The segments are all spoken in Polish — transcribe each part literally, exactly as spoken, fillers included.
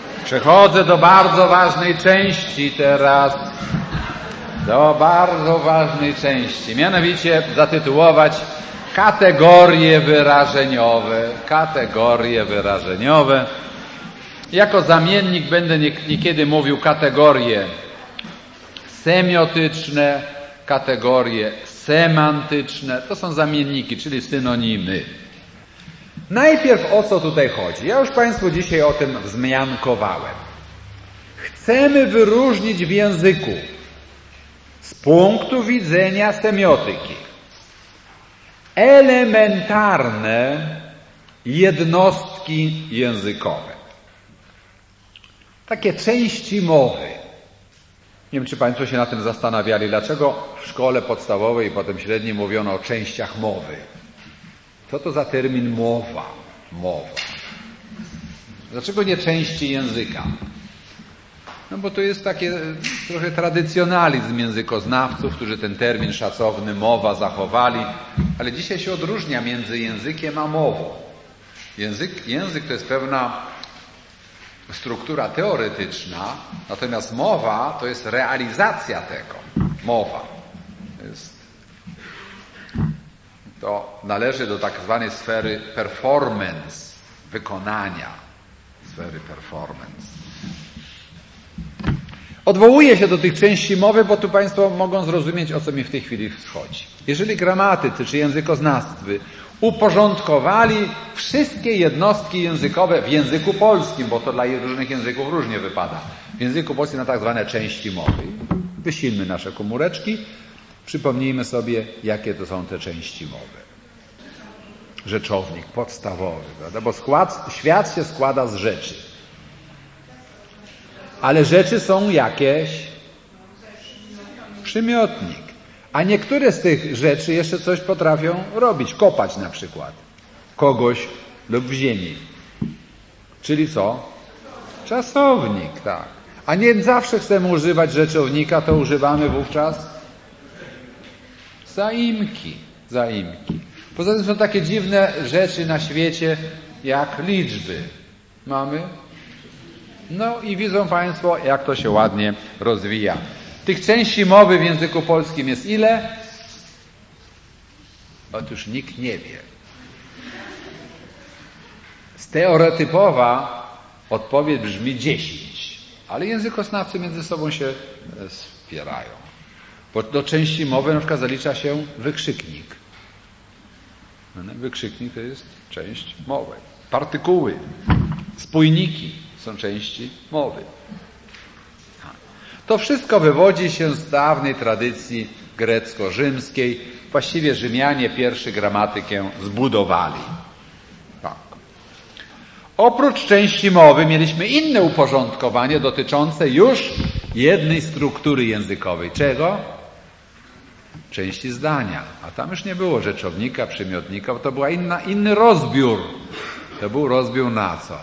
Przechodzę do bardzo ważnej części teraz. Do bardzo ważnej części. Mianowicie zatytułować kategorie wyrażeniowe. Kategorie wyrażeniowe. Jako zamiennik będę niekiedy mówił kategorie semiotyczne, kategorie semantyczne. To są zamienniki, czyli synonimy. Najpierw o co tutaj chodzi? Ja już Państwu dzisiaj o tym wzmiankowałem. Chcemy wyróżnić w języku z punktu widzenia semiotyki elementarne jednostki językowe. Takie części mowy. Nie wiem, czy Państwo się na tym zastanawiali, dlaczego w szkole podstawowej i potem średniej mówiono o częściach mowy. Co to za termin mowa? Mowa. Dlaczego nie części języka? No bo to jest taki trochę tradycjonalizm językoznawców, którzy ten termin szacowny mowa zachowali, ale dzisiaj się odróżnia między językiem a mową. Język, język to jest pewna struktura teoretyczna, natomiast mowa to jest realizacja tego. Mowa. To, jest, to należy do tak zwanej sfery performance, wykonania. Sfery performance. Odwołuję się do tych części mowy, bo tu Państwo mogą zrozumieć, o co mi w tej chwili chodzi. Jeżeli gramatycy czy językoznawcy uporządkowali wszystkie jednostki językowe w języku polskim, bo to dla różnych języków różnie wypada, w języku polskim na tak zwane części mowy. Wysilmy nasze komóreczki, przypomnijmy sobie, jakie to są te części mowy. Rzeczownik podstawowy, prawda? Bo skład, świat się składa z rzeczy. Ale rzeczy są jakieś? Przymiotnik. A niektóre z tych rzeczy jeszcze coś potrafią robić. Kopać na przykład. Kogoś lub w ziemi. Czyli co? Czasownik, tak. A nie zawsze chcemy używać rzeczownika, to używamy wówczas zaimki. Zaimki. Poza tym są takie dziwne rzeczy na świecie, jak liczby. Mamy? No i widzą Państwo, jak to się ładnie rozwija. Tych części mowy w języku polskim jest ile? Otóż nikt nie wie. Stereotypowa odpowiedź brzmi dziesięć, ale językoznawcy między sobą się wspierają. Bo do części mowy na przykład zalicza się wykrzyknik. Wykrzyknik to jest część mowy. Partykuły, spójniki są części mowy. To wszystko wywodzi się z dawnej tradycji grecko-rzymskiej. Właściwie Rzymianie pierwszy gramatykę zbudowali. Tak. Oprócz części mowy mieliśmy inne uporządkowanie dotyczące już jednej struktury językowej. Czego? Części zdania. A tam już nie było rzeczownika, przymiotnika, bo to był inna, inny rozbiór. To był rozbiór na co?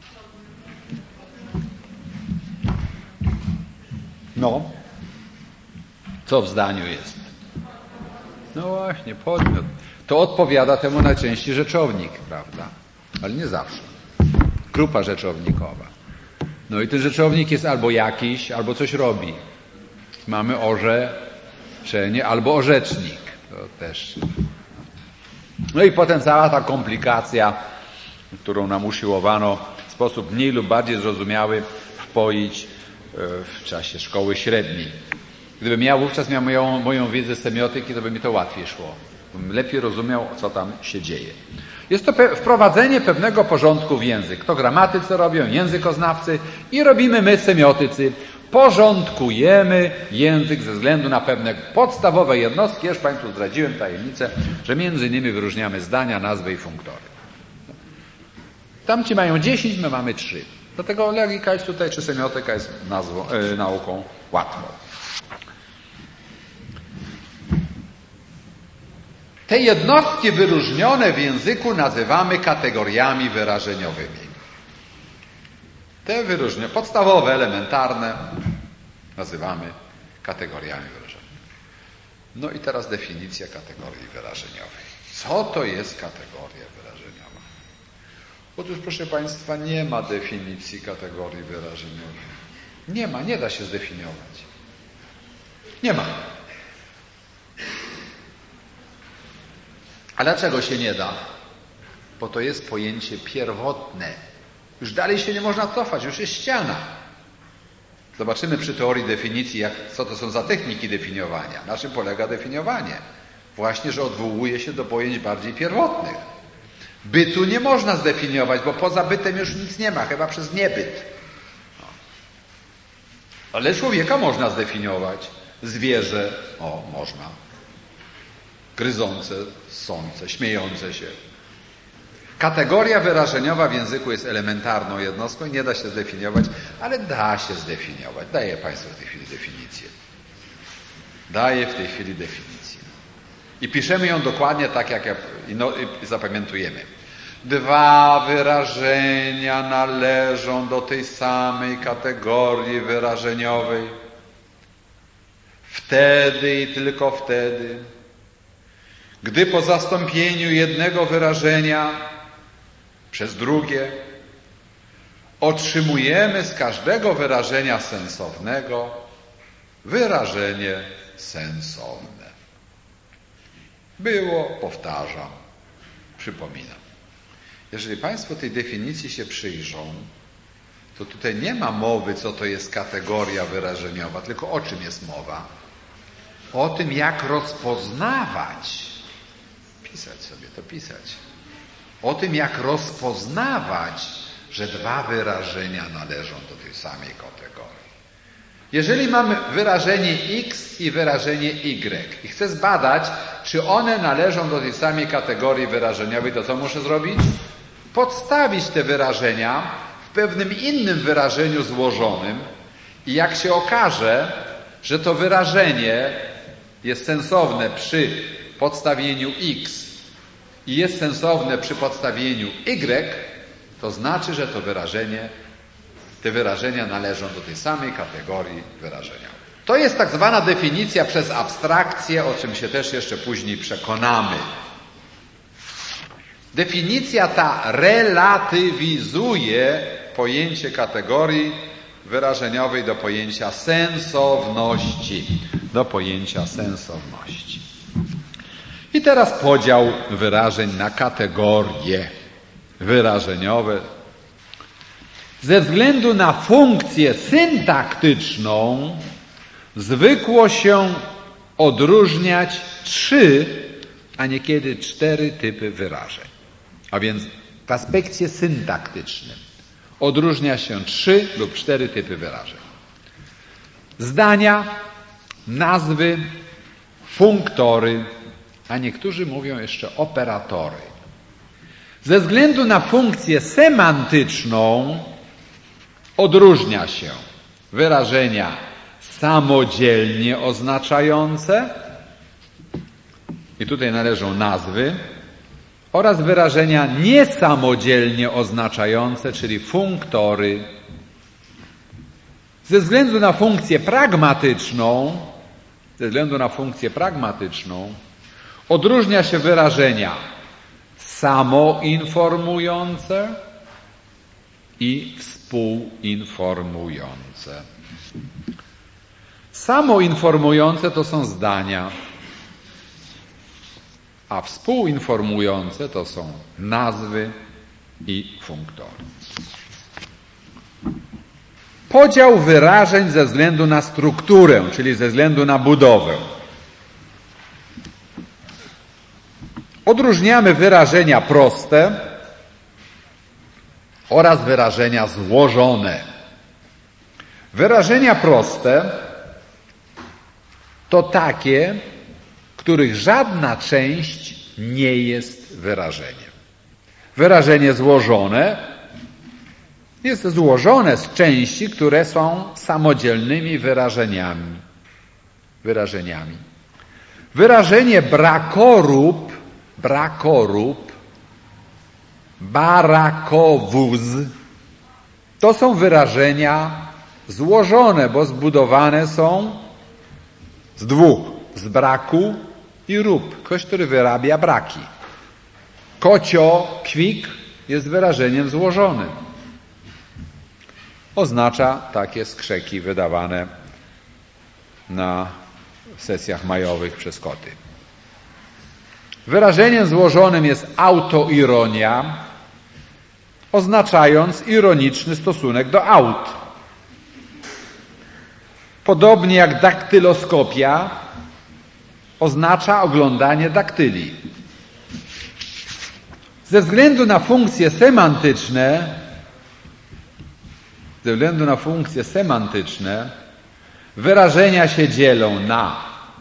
No. Co w zdaniu jest? No właśnie, podmiot. To odpowiada temu najczęściej rzeczownik, prawda? Ale nie zawsze. Grupa rzeczownikowa. No i ten rzeczownik jest albo jakiś, albo coś robi. Mamy orzeczenie, albo orzecznik. To też. No i potem cała ta komplikacja, którą nam usiłowano w sposób mniej lub bardziej zrozumiały wpoić w czasie szkoły średniej. Gdybym ja wówczas miał moją, moją wiedzę semiotyki, to by mi to łatwiej szło. Bym lepiej rozumiał, co tam się dzieje. Jest to pe- wprowadzenie pewnego porządku w język. To gramatycy robią, językoznawcy i robimy my, semiotycy. Porządkujemy język ze względu na pewne podstawowe jednostki. Ja już Państwu zdradziłem tajemnicę, że między innymi wyróżniamy zdania, nazwy i funktory. Tamci mają dziesięć, my mamy trzy. Dlatego logika jest tutaj, czy semiotyka jest nazwą, yy, nauką łatwą. Te jednostki wyróżnione w języku nazywamy kategoriami wyrażeniowymi. Te wyróżnione, podstawowe, elementarne, nazywamy kategoriami wyrażeniowymi. No i teraz definicja kategorii wyrażeniowej. Co to jest kategoria wyrażeniowa? Otóż, proszę Państwa, nie ma definicji kategorii wyrażeniowej. Nie ma, nie da się zdefiniować. Nie ma. A dlaczego się nie da? Bo to jest pojęcie pierwotne. Już dalej się nie można cofać, już jest ściana. Zobaczymy przy teorii definicji, jak, co to są za techniki definiowania. Na czym polega definiowanie? Właśnie, że odwołuje się do pojęć bardziej pierwotnych. Bytu nie można zdefiniować, bo poza bytem już nic nie ma, chyba przez niebyt. No. Ale człowieka można zdefiniować. Zwierzę, o, można. Gryzące, ssące, śmiejące się. Kategoria wyrażeniowa w języku jest elementarną jednostką i nie da się zdefiniować, ale da się zdefiniować. Daję Państwu w tej chwili definicję. Daję w tej chwili definicję. I piszemy ją dokładnie tak, jak ja, i, no, i zapamiętujemy. Dwa wyrażenia należą do tej samej kategorii wyrażeniowej. Wtedy i tylko wtedy, gdy po zastąpieniu jednego wyrażenia przez drugie otrzymujemy z każdego wyrażenia sensownego wyrażenie sensowne. Było, powtarzam, przypominam. Jeżeli Państwo tej definicji się przyjrzą, to tutaj nie ma mowy, co to jest kategoria wyrażeniowa, tylko o czym jest mowa? O tym, jak rozpoznawać. Pisać sobie, to pisać. O tym, jak rozpoznawać, że dwa wyrażenia należą do tej samej kategorii. Jeżeli mamy wyrażenie X i wyrażenie Y i chcę zbadać, czy one należą do tej samej kategorii wyrażeniowej, to co muszę zrobić? Podstawić te wyrażenia w pewnym innym wyrażeniu złożonym i jak się okaże, że to wyrażenie jest sensowne przy podstawieniu X i jest sensowne przy podstawieniu Y, to znaczy, że to wyrażenie, te wyrażenia należą do tej samej kategorii wyrażenia. To jest tak zwana definicja przez abstrakcję, o czym się też jeszcze później przekonamy. Definicja ta relatywizuje pojęcie kategorii wyrażeniowej do pojęcia sensowności. Do pojęcia sensowności. I teraz podział wyrażeń na kategorie wyrażeniowe. Ze względu na funkcję syntaktyczną zwykło się odróżniać trzy, a niekiedy cztery typy wyrażeń. A więc w aspekcie syntaktycznym odróżnia się trzy lub cztery typy wyrażeń. Zdania, nazwy, funktory, a niektórzy mówią jeszcze operatory. Ze względu na funkcję semantyczną odróżnia się wyrażenia samodzielnie oznaczające, i tutaj należą nazwy, oraz wyrażenia niesamodzielnie oznaczające, czyli funktory. Ze względu na funkcję pragmatyczną, ze względu na funkcję pragmatyczną odróżnia się wyrażenia samoinformujące i współinformujące. Samoinformujące to są zdania, a współinformujące to są nazwy i funktory. Podział wyrażeń ze względu na strukturę, czyli ze względu na budowę. Odróżniamy wyrażenia proste oraz wyrażenia złożone. Wyrażenia proste to takie, których żadna część nie jest wyrażeniem. Wyrażenie złożone jest złożone z części, które są samodzielnymi wyrażeniami. Wyrażeniami. Wyrażenie brakorób, brakorób, barakowóz to są wyrażenia złożone, bo zbudowane są z dwóch, z braku i rób. Ktoś, który wyrabia braki. Kocio, kwik jest wyrażeniem złożonym. Oznacza takie skrzeki wydawane na sesjach majowych przez koty. Wyrażeniem złożonym jest autoironia, oznaczając ironiczny stosunek do aut. Podobnie jak daktyloskopia oznacza oglądanie daktyli. Ze względu na funkcje semantyczne, ze względu na funkcje semantyczne wyrażenia się dzielą na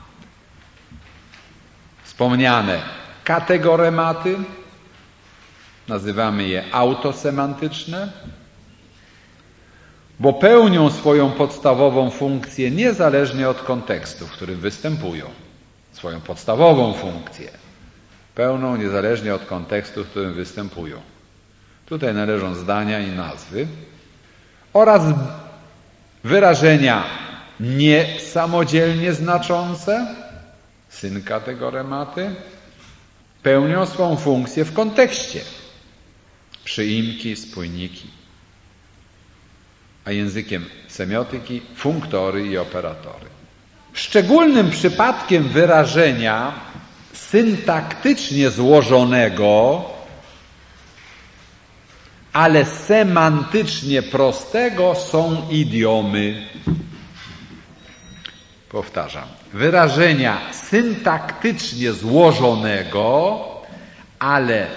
wspomniane kategorematy, nazywamy je autosemantyczne, bo pełnią swoją podstawową funkcję niezależnie od kontekstu, w którym występują. Swoją podstawową funkcję pełną niezależnie od kontekstu, w którym występują. Tutaj należą zdania i nazwy oraz wyrażenia niesamodzielnie znaczące, synkategorematy, pełnią swą funkcję w kontekście. Przyimki, spójniki. A językiem semiotyki funktory i operatory. Szczególnym przypadkiem wyrażenia syntaktycznie złożonego, ale semantycznie prostego są idiomy. Powtarzam. Wyrażenia syntaktycznie złożonego, ale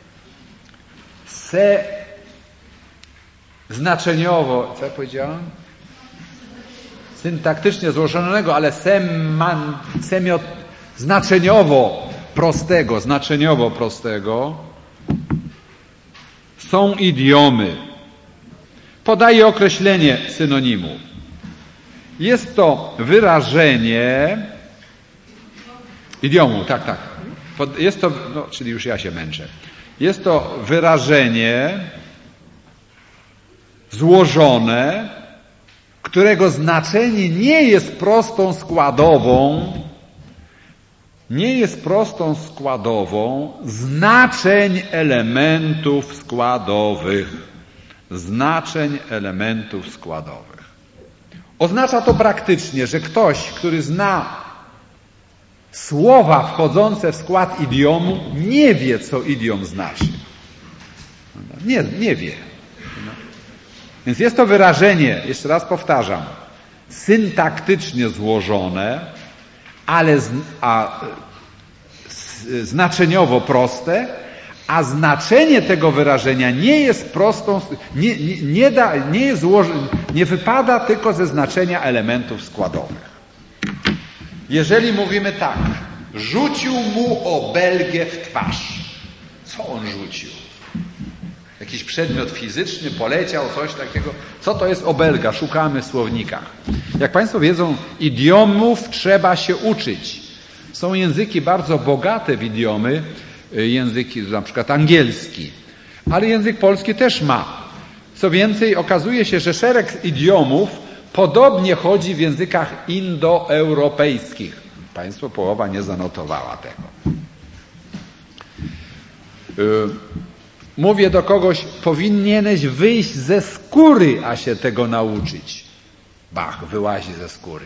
se znaczeniowo, co ja powiedziałem? Syntaktycznie złożonego, ale seman, semiot, znaczeniowo prostego, znaczeniowo prostego są idiomy. Podaję określenie synonimu. Jest to wyrażenie idiomu, tak, tak. Jest to, no, czyli już ja się męczę. Jest to wyrażenie złożone, którego znaczenie nie jest prostą składową, nie jest prostą składową znaczeń elementów składowych. Znaczeń elementów składowych. Oznacza to praktycznie, że ktoś, który zna słowa wchodzące w skład idiomu, nie wie, co idiom znaczy. Nie, nie wie. Więc jest to wyrażenie, jeszcze raz powtarzam, syntaktycznie złożone, ale z, a, z, znaczeniowo proste, a znaczenie tego wyrażenia nie jest prostą, nie, nie, nie, da, nie, jest złoż, nie wypada tylko ze znaczenia elementów składowych. Jeżeli mówimy tak, rzucił mu obelgę w twarz. Co on rzucił? Jakiś przedmiot fizyczny poleciał, coś takiego. Co to jest obelga? Szukamy w słownikach. Jak Państwo wiedzą, idiomów trzeba się uczyć. Są języki bardzo bogate w idiomy, języki na przykład angielski, ale język polski też ma. Co więcej, okazuje się, że szereg idiomów podobnie chodzi w językach indoeuropejskich. Państwo połowa nie zanotowała tego. Yy. Mówię do kogoś, powinieneś wyjść ze skóry, a się tego nauczyć. Bach, wyłazi ze skóry.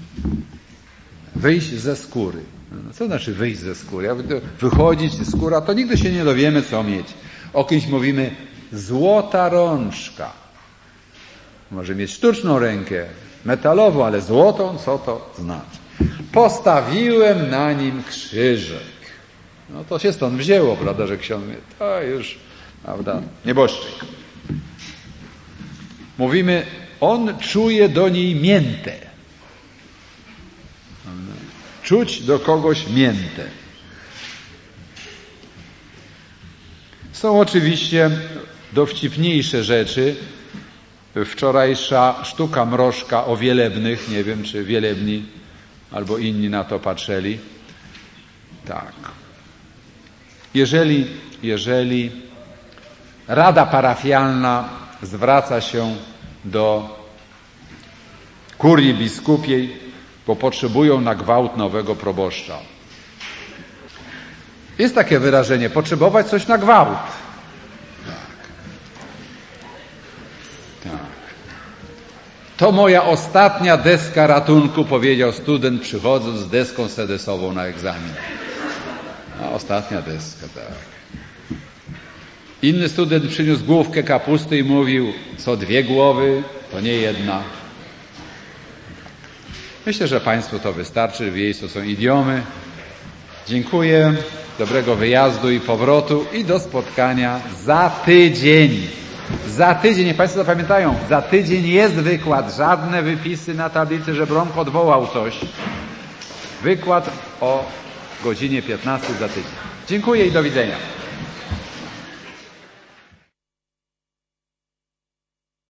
Wyjść ze skóry. Co znaczy wyjść ze skóry? Wychodzić ze skóra, to nigdy się nie dowiemy, co mieć. O kimś mówimy złota rączka. Może mieć sztuczną rękę, metalową, ale złotą, co to znaczy? Postawiłem na nim krzyżyk. No to się stąd wzięło, prawda, że ksiądz mówi, to już, prawda, nieboszczyk. Mówimy, on czuje do niej miętę. Czuć do kogoś miętę. Są oczywiście dowcipniejsze rzeczy. Wczorajsza sztuka mrożka o wielebnych, nie wiem, czy wielebni albo inni na to patrzyli. Tak. Jeżeli, jeżeli Rada Parafialna zwraca się do kurii biskupiej, bo potrzebują na gwałt nowego proboszcza. Jest takie wyrażenie, potrzebować coś na gwałt. To moja ostatnia deska ratunku, powiedział student, przychodząc z deską sedesową na egzamin. A ostatnia deska, tak. Inny student przyniósł główkę kapusty i mówił, co dwie głowy, to nie jedna. Myślę, że Państwu to wystarczy. W jej to są idiomy. Dziękuję. Dobrego wyjazdu i powrotu i do spotkania za tydzień. Za tydzień, niech Państwo zapamiętają, za tydzień jest wykład. Żadne wypisy na tablicy, że Bronk odwołał coś. Wykład o godzinie piętnastej za tydzień. Dziękuję i do widzenia.